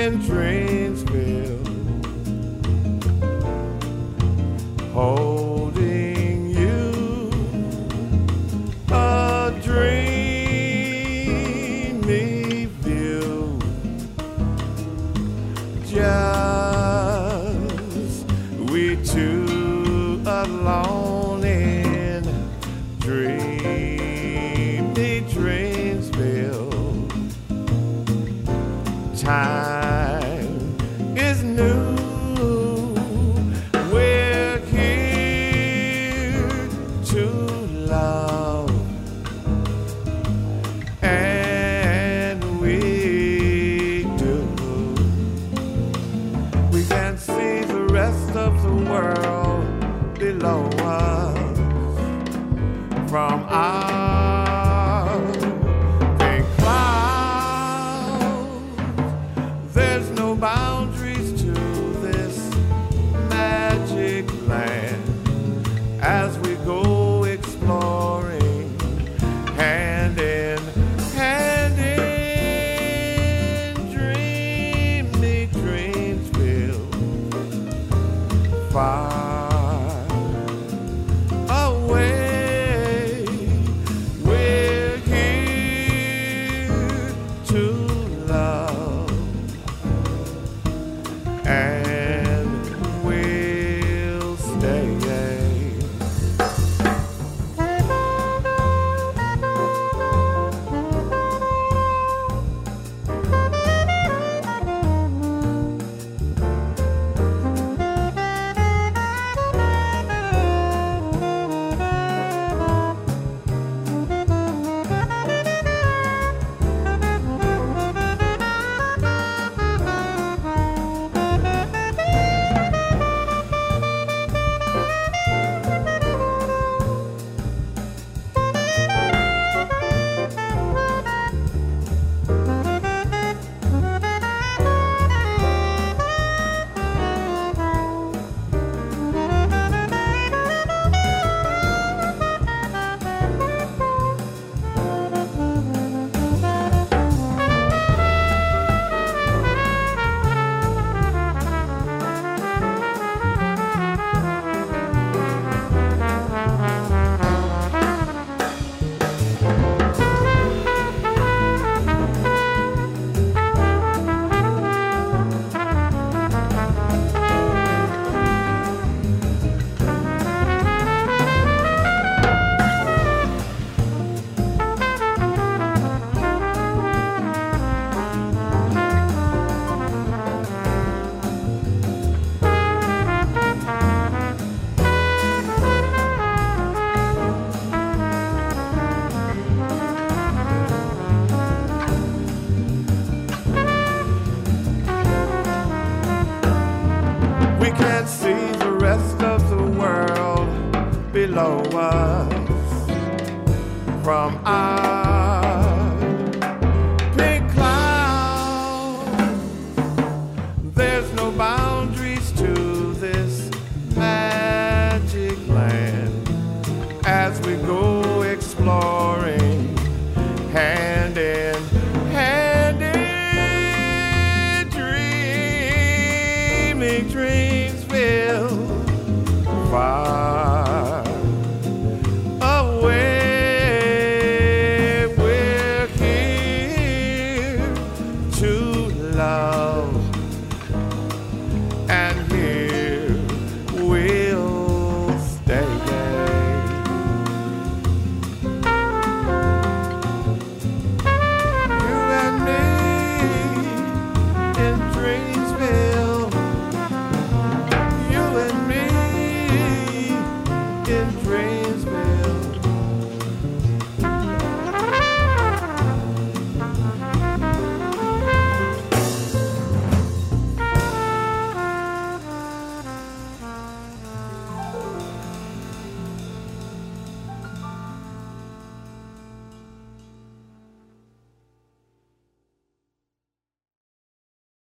in Dreamsville, holding you, a dreamy view, just we two alone in dreamy Dreamsville. Time is new. We're here to love, and we do. We can see the rest of the world below us from our pink clouds. There's no boundaries to this magic land as we go exploring, hand in dreamy Dreamsville, far away. We're here to love, and we'll stay. We can't see the rest of the world below us from our pink clouds. There's no boundaries to this magic land as we go exploring, hand in dreamy Dreamsville, far away. We're here to love.